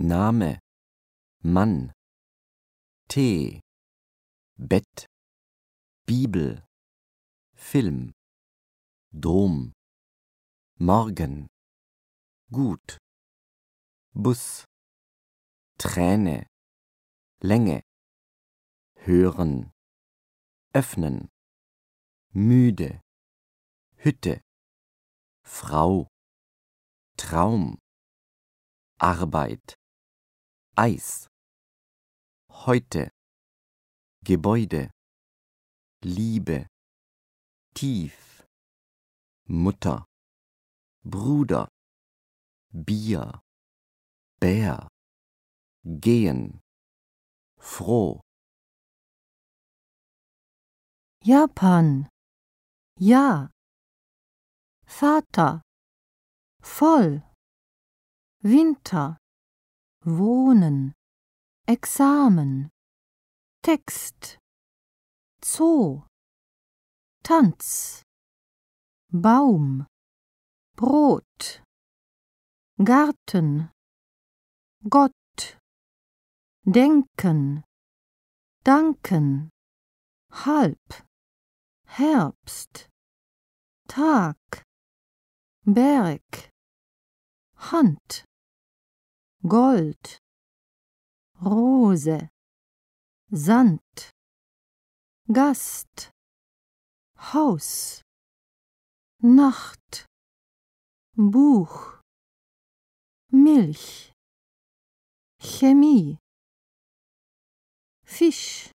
Name, Mann, Tee, Bett, Bibel, Film, Dom, Morgen, gut, Bus, Träne, Länge, hören, öffnen, müde, Hütte, Frau, Traum, Arbeit, Eis, heute, Gebäude, Liebe, tief, Mutter, Bruder, Bier, Bär, gehen, froh. Japan, ja. Vater, voll. Winter, wohnen. Examen, Text. Zoo, Tanz. Baum, Brot. Garten, Gott. Denken, danken. Halb, Herbst. Tag, Berg, Hand, Gold, Rose, Sand, Gast, Haus, Nacht, Buch, Milch, Chemie, Fisch,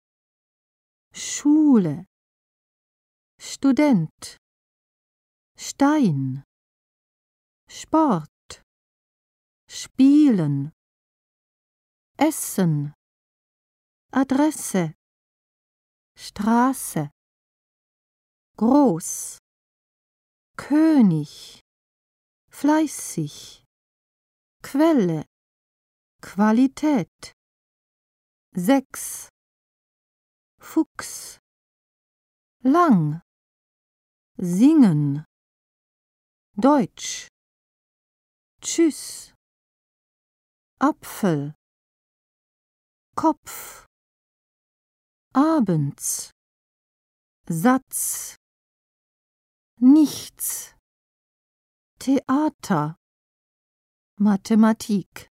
Schule, Student, Stein, Sport, Spielen, Essen, Adresse, Straße, groß, König, fleißig, Quelle, Qualität, 6, Fuchs, lang, singen, Deutsch, tschüss, Apfel, Kopf, abends, Satz, nichts, Theater, Mathematik.